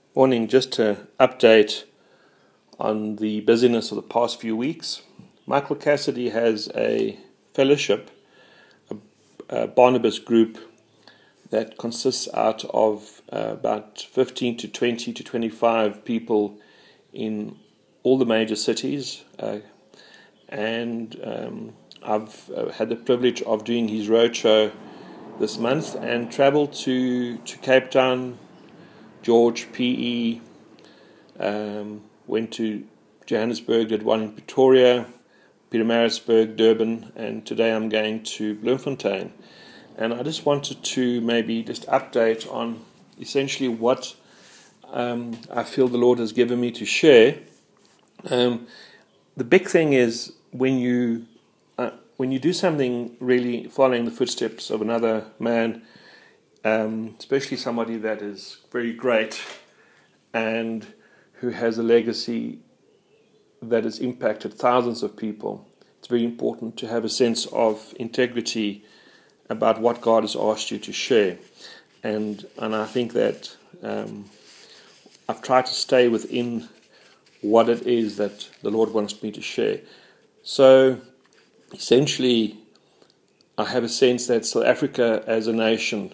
Morning, just to update on the busyness of the past few weeks. Michael Cassidy has a fellowship, a Barnabas group that consists out of about 15 to 20 to 25 people in all the major cities. And I've had the privilege of doing his roadshow this month and traveled to Cape Town, George, PE, went to Johannesburg, did one in Pretoria, Pietermaritzburg, Durban, and today I'm going to Bloemfontein. And I just wanted to maybe just update on essentially what I feel the Lord has given me to share. The big thing is when you do something really following the footsteps of another man, especially somebody that is very great and who has a legacy that has impacted thousands of people, it's very important to have a sense of integrity about what God has asked you to share. And I think that I've tried to stay within what it is that the Lord wants me to share. So essentially, I have a sense that South Africa as a nation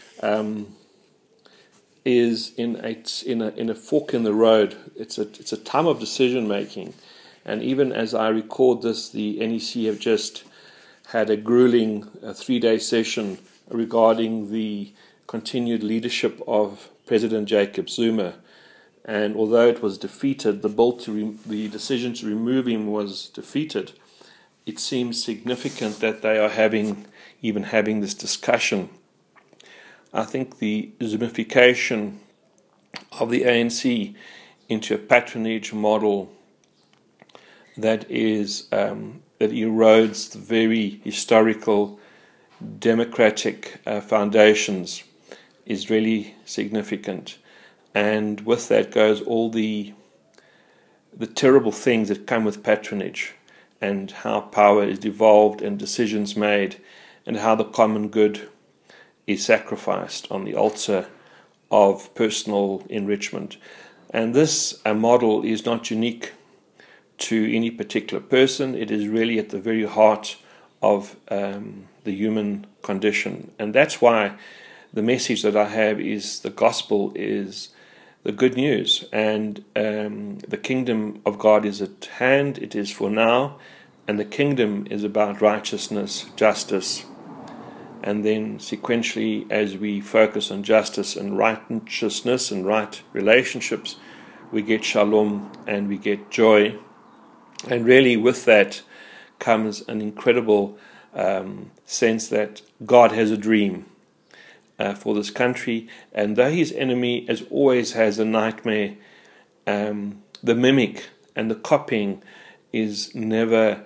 is in a fork in the road. It's a time of decision making, and even as I record this, the NEC have just had a grueling 3-day session regarding the continued leadership of President Jacob Zuma. And although it was defeated, the decision to remove him was defeated. It seems significant that they are having this discussion. I think the Zumification of the ANC into a patronage model that erodes the very historical democratic foundations is really significant. And with that goes all the terrible things that come with patronage, and how power is devolved and decisions made, and how the common good is sacrificed on the altar of personal enrichment. And this model is not unique to any particular person. It is really at the very heart of the human condition. And that's why the message that I have is the gospel is the good news. And the kingdom of God is at hand. It is for now. And the kingdom is about righteousness, justice. And then sequentially, as we focus on justice and righteousness and right relationships, we get shalom and we get joy. And really with that comes an incredible sense that God has a dream for this country. And though his enemy as always has a nightmare, the mimic and the copying is never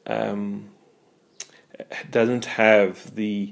doesn't have the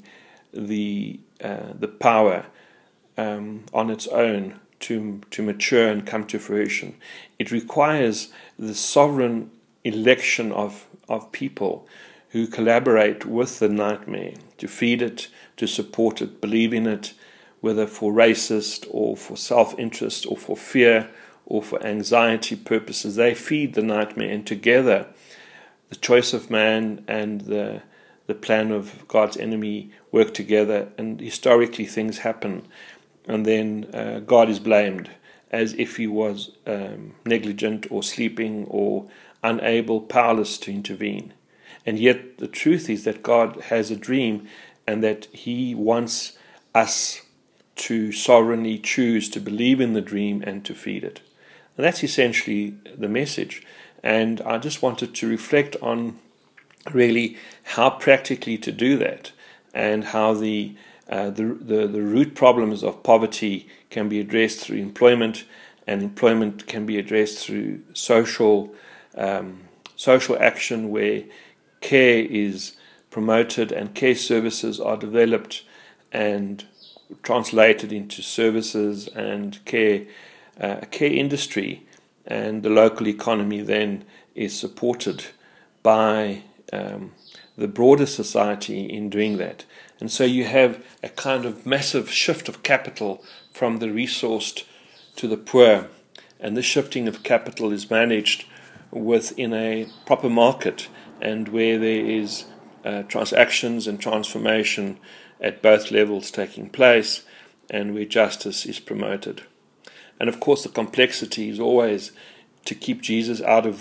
power on its own to mature and come to fruition. It requires the sovereign election of people who collaborate with the nightmare to feed it, to support it, believe in it, whether for racist or for self-interest or for fear or for anxiety purposes. They feed the nightmare, and together the choice of man and the plan of God's enemy work together, and historically things happen, and then God is blamed as if he was negligent or sleeping or unable, powerless to intervene. And yet the truth is that God has a dream, and that he wants us to sovereignly choose to believe in the dream and to feed it. And that's essentially the message. And I just wanted to reflect on really how practically to do that, and how the root problems of poverty can be addressed through employment, and employment can be addressed through social action, where care is promoted and care services are developed and translated into services and care industry, and the local economy then is supported by the broader society in doing that. And so you have a kind of massive shift of capital from the resourced to the poor, and this shifting of capital is managed within a proper market, and where there is transactions and transformation at both levels taking place, and where justice is promoted. And of course the complexity is always to keep Jesus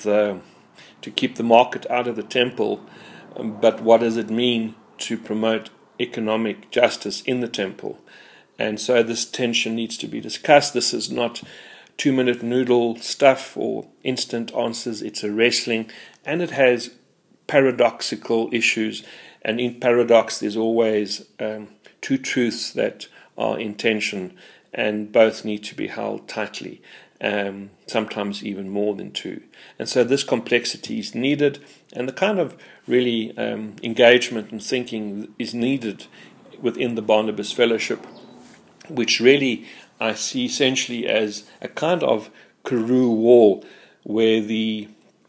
to keep the market out of the temple, but what does it mean to promote economic justice in the temple? And so this tension needs to be discussed. This is not 2-minute noodle stuff or instant answers. It's a wrestling, and it has paradoxical issues. And in paradox, there's always two truths that are in tension, and both need to be held tightly, sometimes even more than two. And so this complexity is needed, and the kind of really engagement and thinking is needed within the Barnabas Fellowship, which really I see essentially as a kind of Karoo wall, where the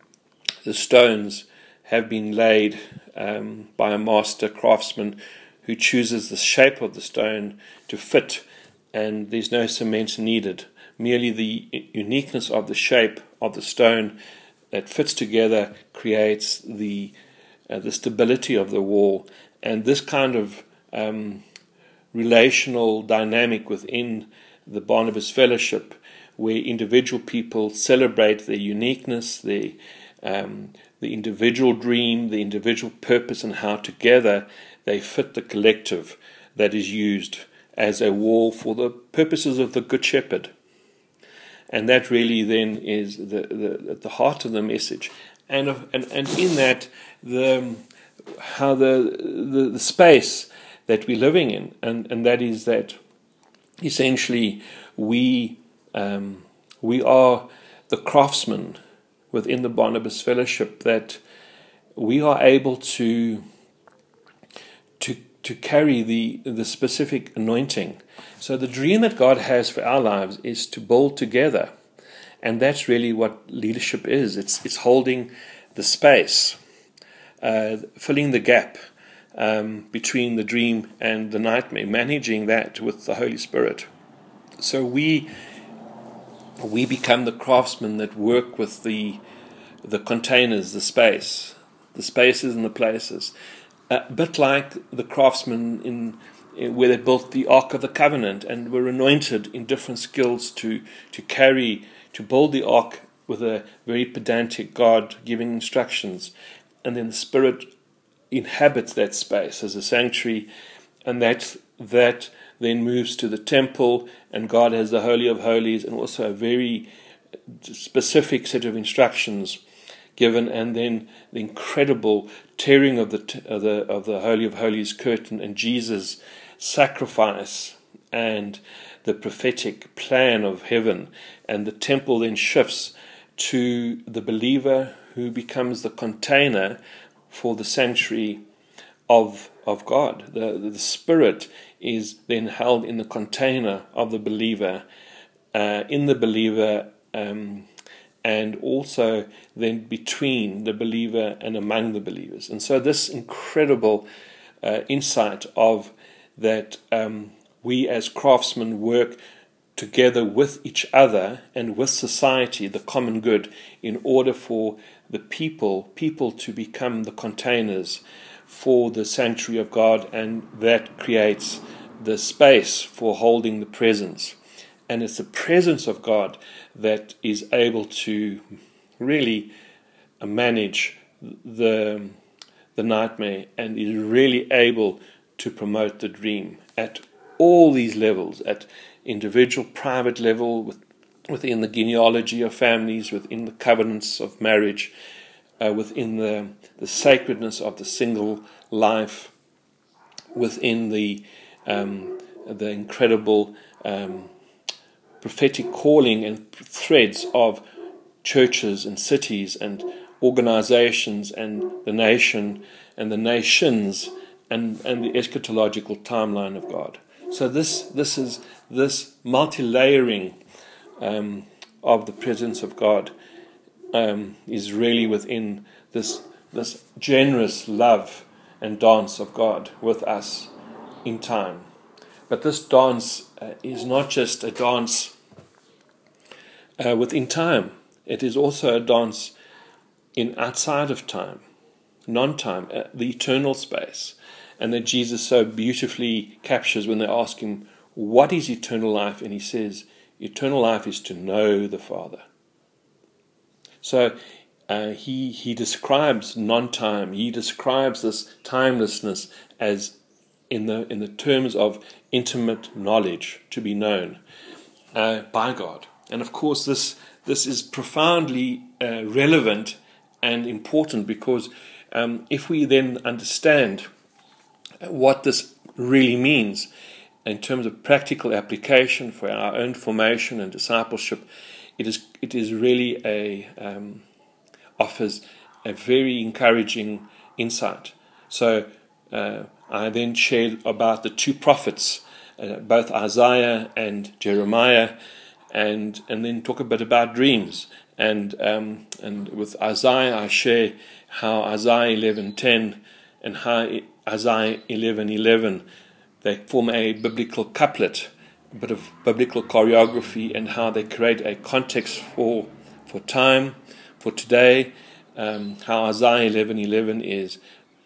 stones have been laid by a master craftsman who chooses the shape of the stone to fit, and there's no cement needed. Merely the uniqueness of the shape of the stone that fits together creates the stability of the wall. And this kind of relational dynamic within the Barnabas Fellowship, where individual people celebrate their uniqueness, the individual dream, the individual purpose, and how together they fit the collective that is used as a wall for the purposes of the Good Shepherd. And that really then is at the heart of the message. And in that, how the space that we're living in, and that is that essentially we are the craftsmen within the Barnabas Fellowship, that we are able to carry the specific anointing. So the dream that God has for our lives is to build together, and that's really what leadership is. It's holding the space, filling the gap between the dream and the nightmare, managing that with the Holy Spirit. So we become the craftsmen that work with the containers, the spaces and the places. A bit like the craftsmen in where they built the Ark of the Covenant and were anointed in different skills to build the Ark with a very pedantic God giving instructions. And then the Spirit inhabits that space as a sanctuary, and that then moves to the temple, and God has the Holy of Holies and also a very specific set of instructions given, and then the incredible tearing of the Holy of Holies curtain, and Jesus' sacrifice, and the prophetic plan of heaven. And the temple then shifts to the believer, who becomes the container for the sanctuary of God. The Spirit is then held in the container of the believer, in the believer, and also then between the believer and among the believers. And so this incredible insight of that we as craftsmen work together with each other and with society, the common good, in order for the people to become the containers for the sanctuary of God, and that creates the space for holding the presence. And it's the presence of God that is able to really manage the nightmare, and is really able to promote the dream at all these levels, at individual, private level, within the genealogy of families, within the covenants of marriage, within the sacredness of the single life, within the incredible prophetic calling and threads of churches and cities and organizations and the nation and the nations and the eschatological timeline of God. So this is this multi-layering of the presence of God is really within this generous love and dance of God with us in time. But this dance is not just a dance within time. It is also a dance in outside of time, non-time, the eternal space, and that Jesus so beautifully captures when they ask him, what is eternal life? And he says, eternal life is to know the Father. So he describes non-time. He describes this timelessness as in the terms of intimate knowledge to be known by God. And of course, this is profoundly relevant and important, because if we then understand what this really means in terms of practical application for our own formation and discipleship, it is really offers a very encouraging insight. So I then shared about the two prophets, both Isaiah and Jeremiah, and then talk a bit about dreams. And with Isaiah, I share how Isaiah 11:10 and how Isaiah 11:11 they form a biblical couplet, a bit of biblical choreography, and how they create a context for time, for today. How Isaiah 11:11 is,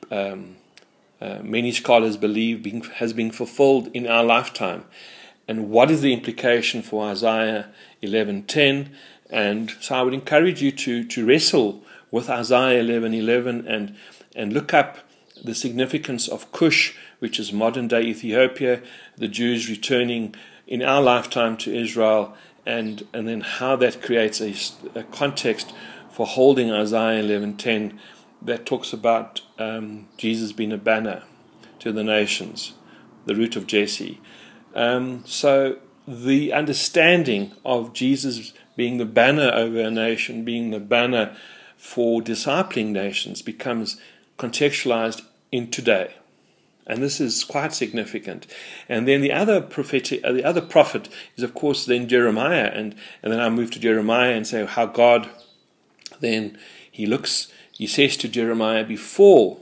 many scholars believe, has been fulfilled in our lifetime. And what is the implication for Isaiah 11:10? And so I would encourage you to wrestle with Isaiah 11:11 and look up the significance of Cush, which is modern-day Ethiopia, the Jews returning in our lifetime to Israel, and then how that creates a context for holding Isaiah 11:10 that talks about Jesus being a banner to the nations, the root of Jesse. So the understanding of Jesus being the banner over a nation, being the banner for discipling nations, becomes contextualized in today. And this is quite significant. And then the other prophet is, of course, then Jeremiah. And then I move to Jeremiah and say how God then he says to Jeremiah, before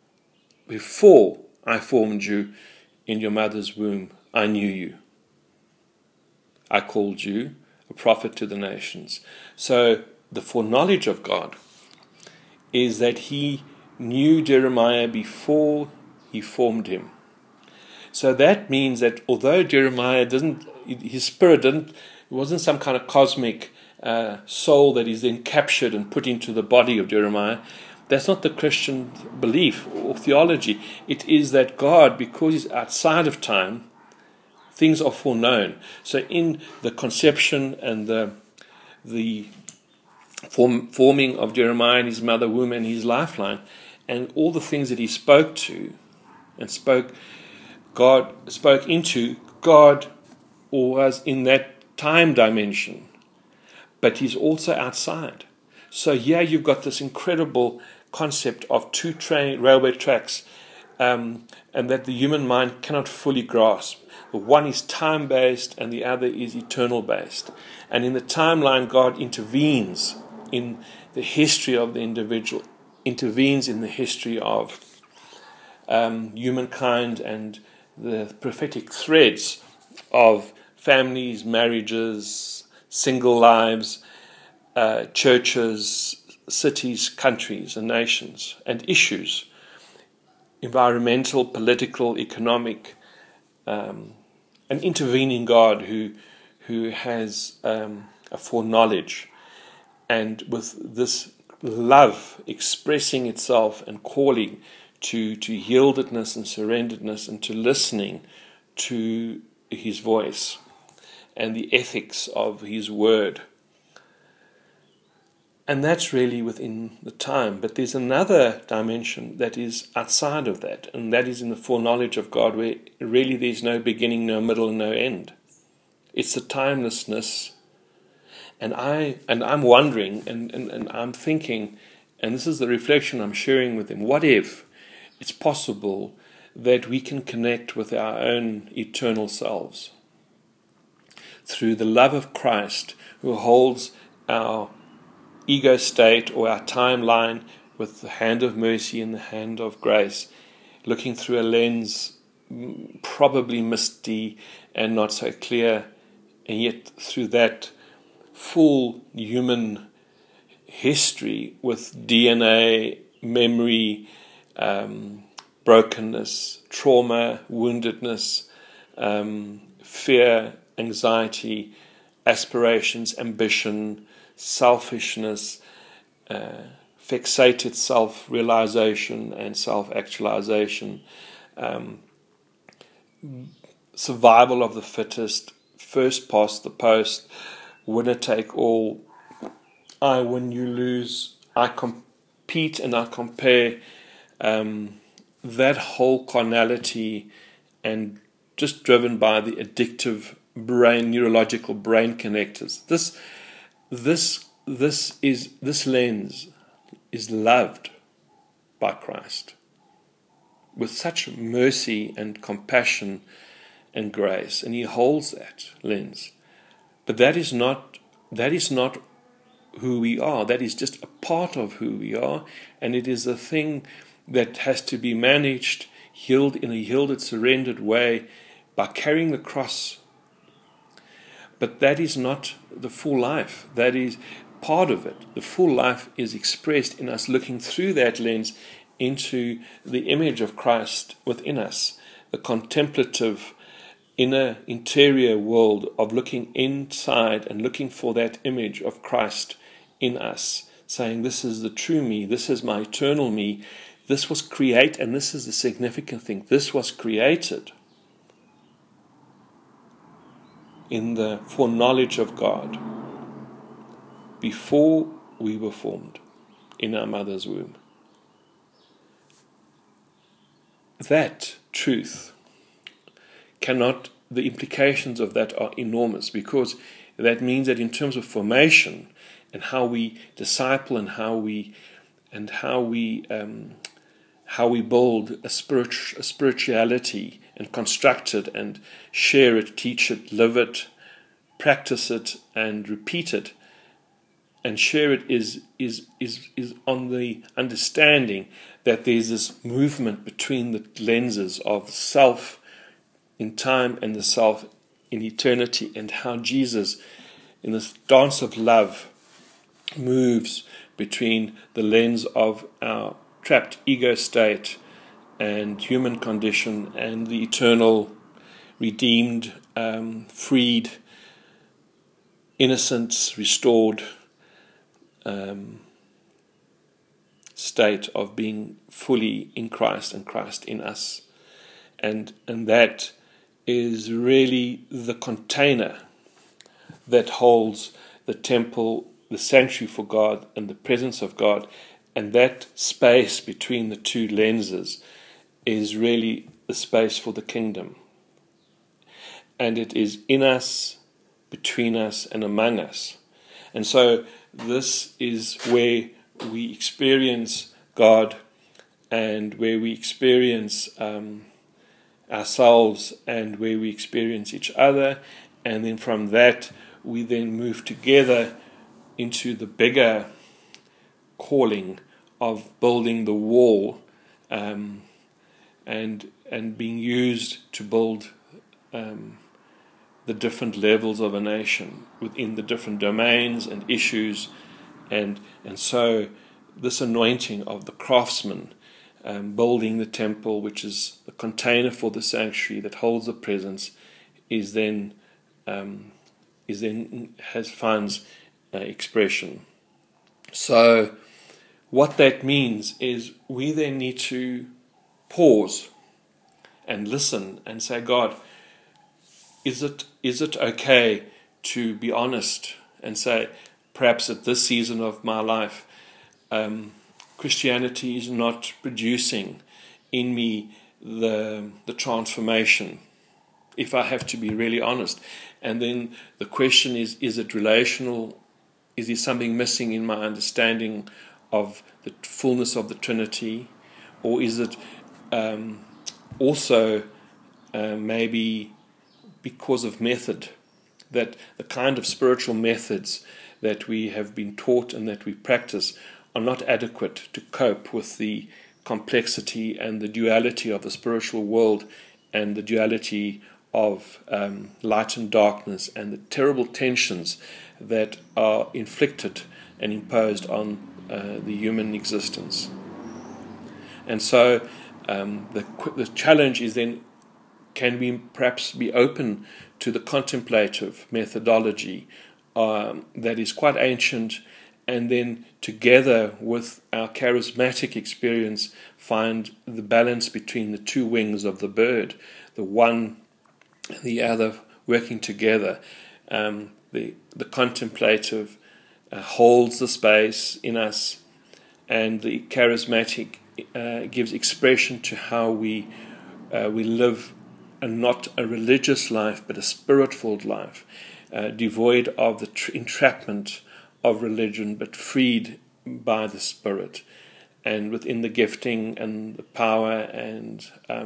I formed you in your mother's womb, I knew you. I called you a prophet to the nations. So the foreknowledge of God is that he knew Jeremiah before he formed him. So that means that although Jeremiah his spirit wasn't some kind of cosmic soul that is then captured and put into the body of Jeremiah, that's not the Christian belief or theology. It is that God, because he's outside of time, things are foreknown. So in the conception and the forming of Jeremiah in his mother womb and his lifeline, and all the things that he spoke to and spoke into, God was in that time dimension, but he's also outside. So here you've got this incredible concept of two railway tracks, and that the human mind cannot fully grasp. The one is time-based and the other is eternal-based. And in the timeline, God intervenes in the history of the individual, intervenes in the history of humankind and the prophetic threads of families, marriages, single lives, churches, cities, countries, and nations, and issues, environmental, political, economic, an intervening God who has a foreknowledge, and with this love expressing itself and calling to yieldedness and surrenderedness and to listening to his voice and the ethics of his word. And that's really within the time. But there's another dimension that is outside of that, and that is in the foreknowledge of God, where really there's no beginning, no middle, and no end. It's the timelessness. And I'm wondering, and I'm thinking, and this is the reflection I'm sharing with him, what if it's possible that we can connect with our own eternal selves through the love of Christ, who holds our ego state or our timeline with the hand of mercy and the hand of grace, looking through a lens probably misty and not so clear, and yet through that full human history with DNA, memory, brokenness, trauma, woundedness, fear, anxiety, aspirations, ambition, selfishness, fixated self-realization and self-actualization, survival of the fittest, first past the post, winner take all, I win, you lose, I compete and I compare, that whole carnality, and just driven by the addictive neurological brain connectors. This lens is loved by Christ with such mercy and compassion and grace, and He holds that lens. But that is not who we are. That is just a part of who we are, and it is a thing that has to be managed, healed in a yielded, surrendered way by carrying the cross. But that is not the full life. That is part of it. The full life is expressed in us looking through that lens into the image of Christ within us, the contemplative interior world of looking inside and looking for that image of Christ in us, saying, this is the true me, this is my eternal me, this was created, and this is the significant thing, this was created in the foreknowledge of God before we were formed in our mother's womb. That truth the implications of that are enormous, because that means that in terms of formation and how we disciple and how we build a spirituality and construct it and share it, teach it, live it, practice it, and repeat it, and share it is on the understanding that there's this movement between the lenses of self in time and the self in eternity, and how Jesus, in this dance of love, moves between the lens of our trapped ego state and human condition and the eternal, redeemed, freed, innocence, restored state of being fully in Christ and Christ in us. And that is really the container that holds the temple, the sanctuary for God, and the presence of God. And that space between the two lenses is really the space for the kingdom. And it is in us, between us, and among us. And so this is where we experience God, and where we experience ourselves, and where we experience each other. And then from that we then move together into the bigger calling of building the wall, and being used to build the different levels of a nation within the different domains and issues, and so this anointing of the craftsman, building the temple, which is the container for the sanctuary that holds the presence, finds expression. So what that means is we then need to pause and listen and say, God, is it okay to be honest and say, perhaps at this season of my life, Christianity is not producing in me the transformation, if I have to be really honest. And then the question is it relational? Is there something missing in my understanding of the fullness of the Trinity? Or is it also maybe because of method, that the kind of spiritual methods that we have been taught and that we practice are not adequate to cope with the complexity and the duality of the spiritual world, and the duality of light and darkness, and the terrible tensions that are inflicted and imposed on the human existence. And so the challenge is then, can we perhaps be open to the contemplative methodology that is quite ancient, and then together with our charismatic experience find the balance between the two wings of the bird, the one and the other working together. The contemplative holds the space in us, and the charismatic gives expression to how we live not a religious life, but a spirit-filled life, devoid of the entrapment of religion, but freed by the Spirit, and within the gifting and the power, and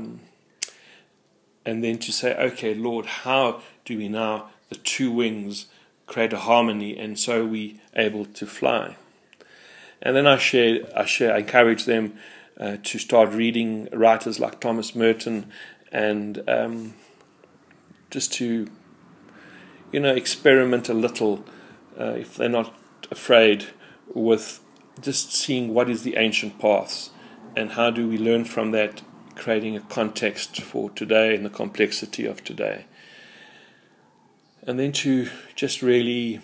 then to say, okay, Lord, how do we now, the two wings, create a harmony, and so we able to fly? And then I encourage them to start reading writers like Thomas Merton, and just to, experiment a little, if they're not afraid, with just seeing what is the ancient paths, and how do we learn from that, creating a context for today and the complexity of today. And then to just really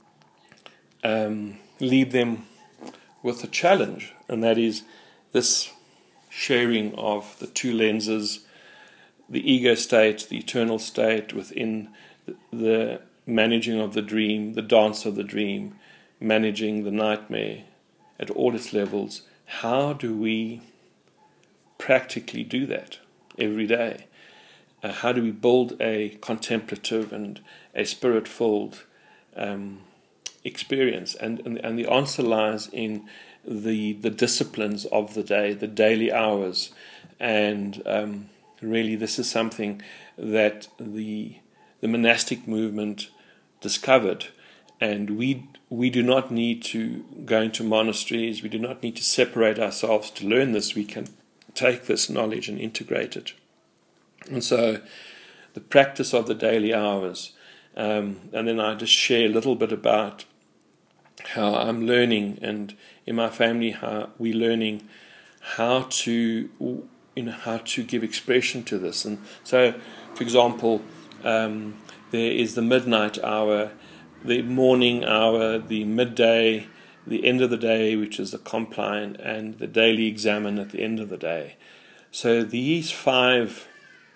leave them with a challenge, and that is this sharing of the two lenses, the ego state, the eternal state within the managing of the dream, the dance of the dream, managing the nightmare at all its levels. How do we practically do that every day? How do we build a contemplative and a spirit-filled experience? And the answer lies in the disciplines of the day, the daily hours, and really this is something that the monastic movement discovered, and we do not need to go into monasteries, we do not need to separate ourselves to learn this. We can take this knowledge and integrate it. And so the practice of the daily hours, and then I just share a little bit about how I'm learning, and in my family how we're learning how to give expression to this. And so, for example, there is the midnight hour, the morning hour, the midday, the end of the day, which is the compline, and the daily examen at the end of the day. So these 5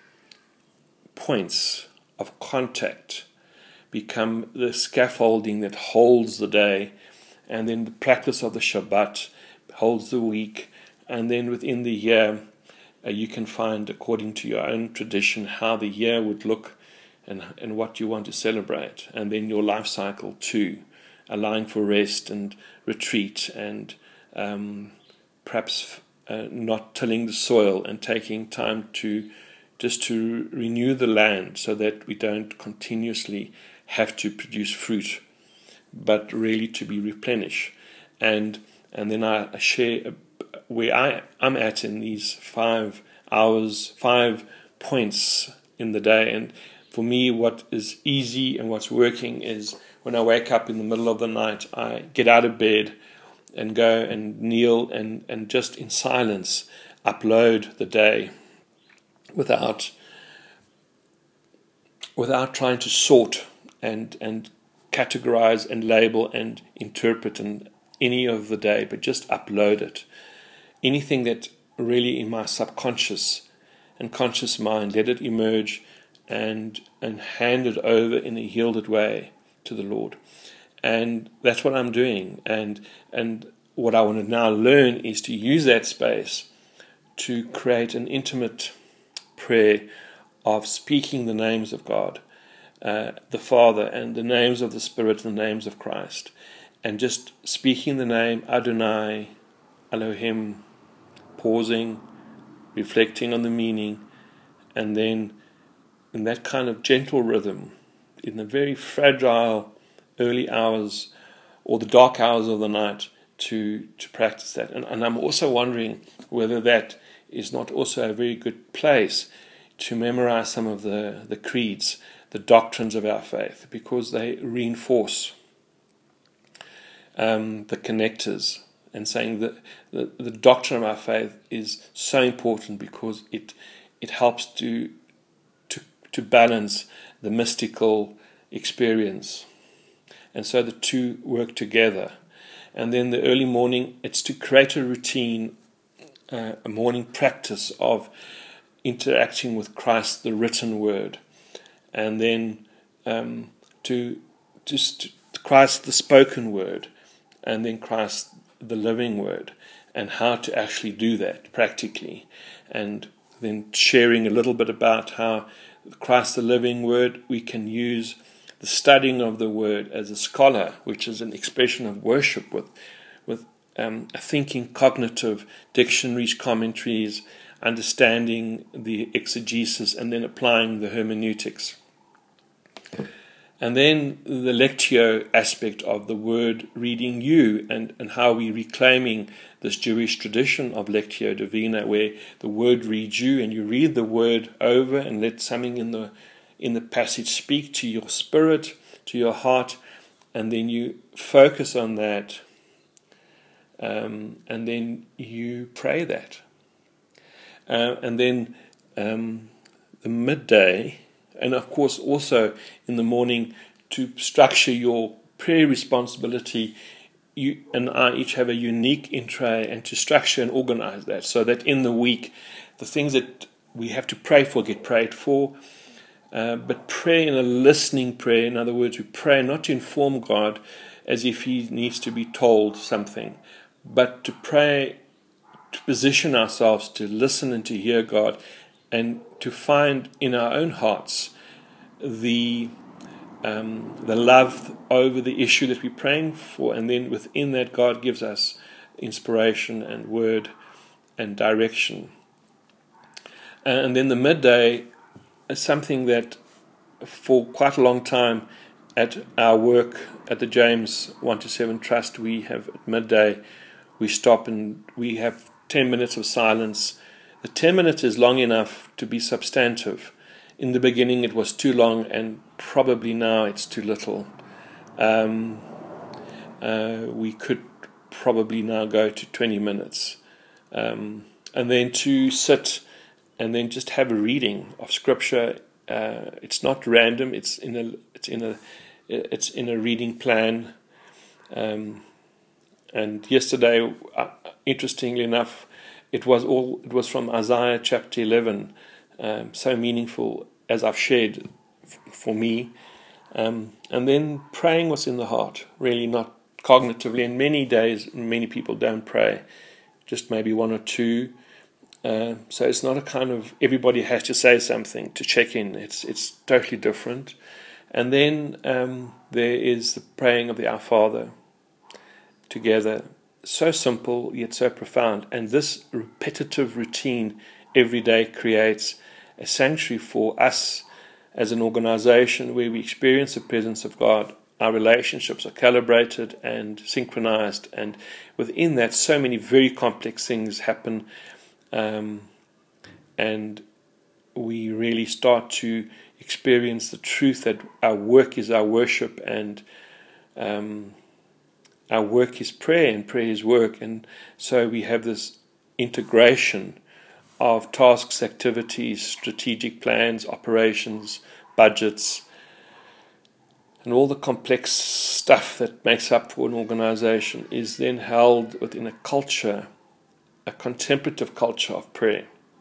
points of contact become the scaffolding that holds the day, and then the practice of the Shabbat holds the week, and then within the year you can find, according to your own tradition, how the year would look and what you want to celebrate, and then your life cycle too, allowing for rest and retreat, and perhaps not tilling the soil and taking time to renew the land, so that we don't continuously have to produce fruit, but really to be replenished. And then I share where I'm at in these 5 hours, 5 points in the day. And for me, what is easy and what's working is when I wake up in the middle of the night, I get out of bed and go and kneel and just in silence upload the day without trying to sort and categorize and label and interpret in any of the day, but just upload it. Anything that really in my subconscious and conscious mind, let it emerge and hand it over in a yielded way to the Lord. And that's what I'm doing. And what I want to now learn is to use that space to create an intimate prayer of speaking the names of God, the Father, and the names of the Spirit, and the names of Christ, and just speaking the name Adonai, Elohim, pausing, reflecting on the meaning, and then in that kind of gentle rhythm, in the very fragile early hours or the dark hours of the night, to practice that. And I'm also wondering whether that is not also a very good place to memorize some of the creeds, the doctrines of our faith, because they reinforce the connectors, and saying that the doctrine of our faith is so important because it helps to balance the mystical experience. And so the two work together. And then the early morning, it's to create a routine, a morning practice of interacting with Christ, the written word, and then to Christ, the spoken word, and then Christ, the living word, and how to actually do that practically, and then sharing a little bit about how Christ, the living word, we can use the studying of the word as a scholar, which is an expression of worship with a thinking, cognitive, dictionaries, commentaries, understanding the exegesis, and then applying the hermeneutics. And then the lectio aspect of the word reading you, and how we're reclaiming this Jewish tradition of lectio divina, where the word reads you, and you read the word over and let something in the passage speak to your spirit, to your heart, and then you focus on that, and then you pray that. And then the midday, and of course also in the morning, to structure your prayer responsibility. You and I each have a unique intro, and to structure and organize that so that in the week the things that we have to pray for get prayed for, but pray in a listening prayer. In other words, we pray not to inform God as if He needs to be told something, but to pray, to position ourselves to listen and to hear God, and to find in our own hearts the love over the issue that we're praying for, and then within that God gives us inspiration and word and direction. And then the midday is something that for quite a long time at our work at the James 1-7 Trust, we have at midday, we stop and we have 10 minutes of silence. The 10 minutes is long enough to be substantive. In the beginning it was too long, and probably now it's too little. We could probably now go to 20 minutes. And then to sit and then just have a reading of Scripture. It's not random. It's in a reading plan. And yesterday, interestingly enough, it was from Isaiah chapter 11. So meaningful, as I've shared, for me. And then praying was in the heart, really not cognitively. And many days, many people don't pray, just maybe one or two. So it's not a kind of everybody has to say something to check in. It's totally different. And then there is the praying of the Our Father together. So simple yet so profound. And this repetitive routine every day creates a sanctuary for us as an organization where we experience the presence of God. Our relationships are calibrated and synchronized, and within that so many very complex things happen, and we really start to experience the truth that our work is our worship, and our work is prayer, and prayer is work. And so we have this integration of tasks, activities, strategic plans, operations, budgets, and all the complex stuff that makes up for an organization is then held within a culture, a contemplative culture of prayer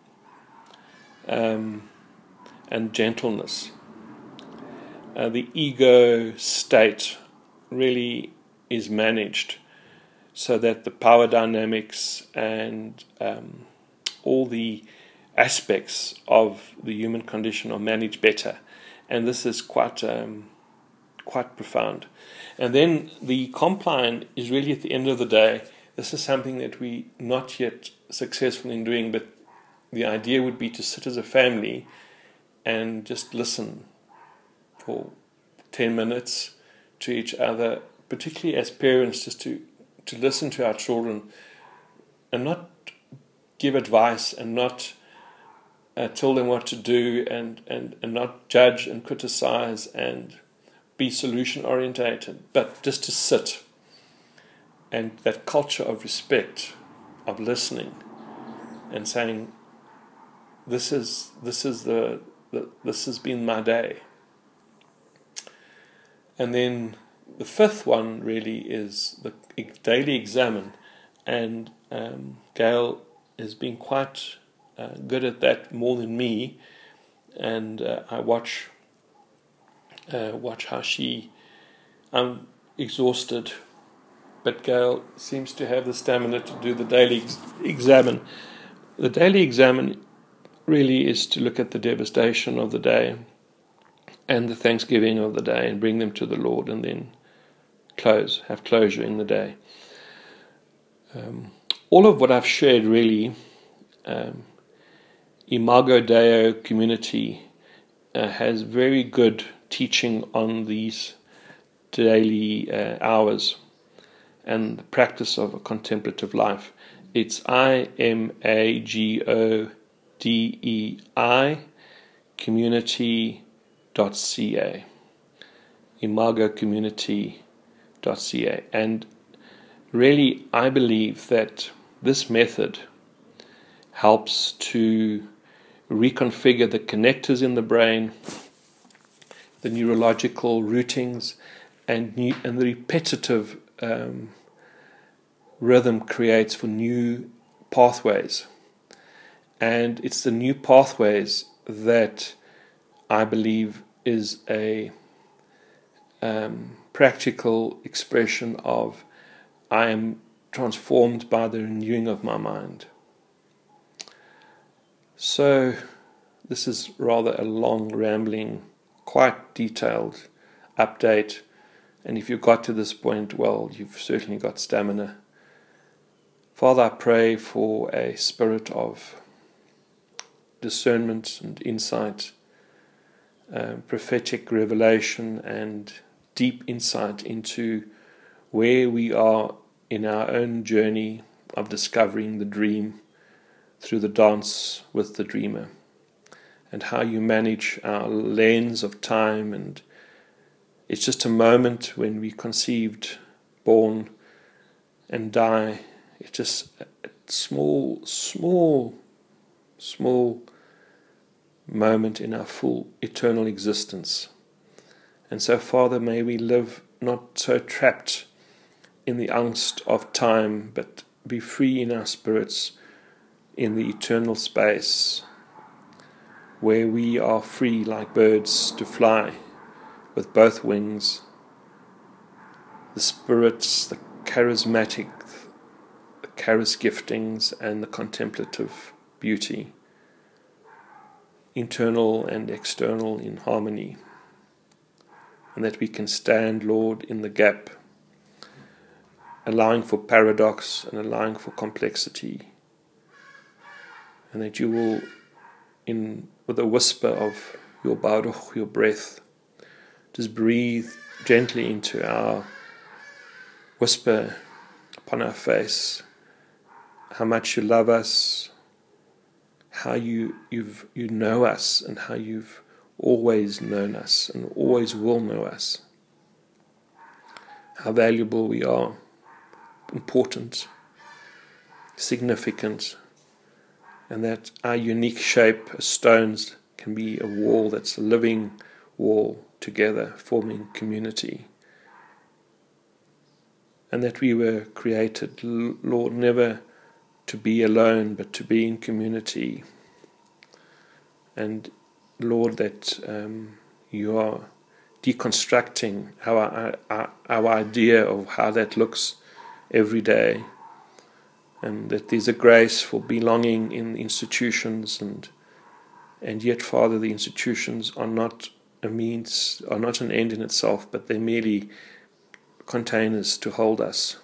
and gentleness. The ego state really is managed so that the power dynamics and all the aspects of the human condition are managed better. And this is quite profound. And then the compline is really at the end of the day. This is something that we're not yet successful in doing, but the idea would be to sit as a family and just listen for 10 minutes to each other, particularly as parents, just to listen to our children and not give advice and not tell them what to do, and not judge and criticize and be solution orientated, but just to sit and that culture of respect, of listening, and saying, this has been my day. And then the fifth one really is the daily examine, and Gail has been quite good at that, more than me, and I watch how I'm exhausted, but Gail seems to have the stamina to do the daily examine. The daily examine really is to look at the devastation of the day and the thanksgiving of the day and bring them to the Lord, and then have closure in the day. All of what I've shared really, Imago Dei community has very good teaching on these daily hours and the practice of a contemplative life. It's IMAGODEI community.ca, imagocommunity.ca. And really, I believe that this method helps to reconfigure the connectors in the brain, the neurological routings, and the repetitive rhythm creates for new pathways. And it's the new pathways that I believe is a practical expression of I am transformed by the renewing of my mind. So this is rather a long, rambling, quite detailed update. And if you got to this point, well, you've certainly got stamina. Father, I pray for a spirit of discernment and insight, prophetic revelation and deep insight into where we are in our own journey of discovering the dream through the dance with the dreamer, and how you manage our lens of time. And it's just a moment when we conceived, born and die. It's just a small moment in our full eternal existence. And so, Father, may we live not so trapped in the angst of time, but be free in our spirits in the eternal space, where we are free like birds to fly with both wings. The spirits, the charismatic, the charis giftings, and the contemplative beauty, internal and external in harmony. And that we can stand, Lord, in the gap, allowing for paradox and allowing for complexity. And that you will, with a whisper of your Baruch, your breath, just breathe gently into our whisper upon our face, how much you love us, how you know us, and how you've always known us and always will know us. How valuable we are, important, significant, and that our unique shape as stones can be a wall that's a living wall together, forming community. And that we were created, Lord, never to be alone, but to be in community. And Lord, that you are deconstructing our idea of how that looks every day, and that there's a grace for belonging in institutions, and yet, Father, the institutions are not a means, are not an end in itself, but they're merely containers to hold us.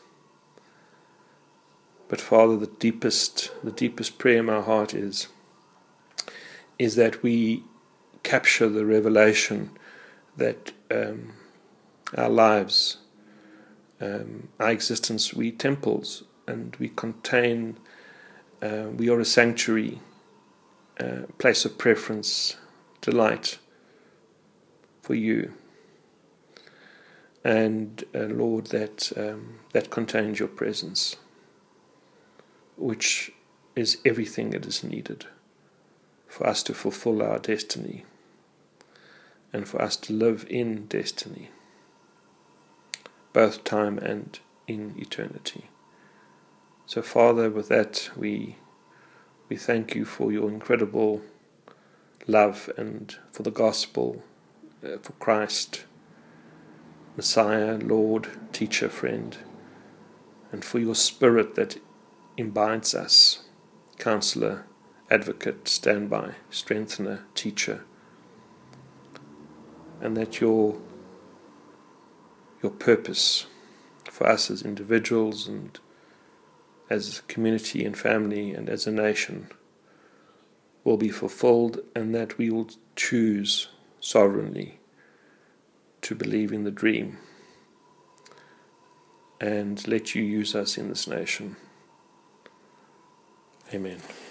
But Father, the deepest prayer in my heart is that we capture the revelation that our lives, our existence, we temples, and we contain, we are a sanctuary, place of preference, delight for you. and Lord, that contains your presence, which is everything that is needed for us to fulfill our destiny and for us to live in destiny, both time and in eternity. So, Father, with that, we thank you for your incredible love and for the gospel, for Christ, Messiah, Lord, teacher, friend, and for your Spirit that imbibes us, Counselor, Advocate, Standby, Strengthener, Teacher, and that your purpose for us as individuals and as a community and family and as a nation will be fulfilled, and that we will choose sovereignly to believe in the dream and let you use us in this nation. Amen.